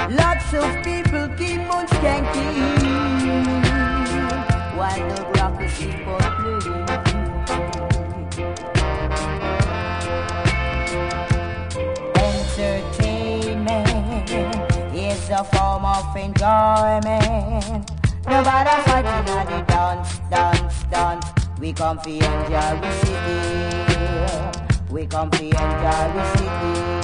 Lots of people keep on skanking while the rockers keep on playing. Entertainment is a form of enjoyment. Nobody fighting at the dance, dance, dance. We come for enjoy the city. We come for enjoy the city.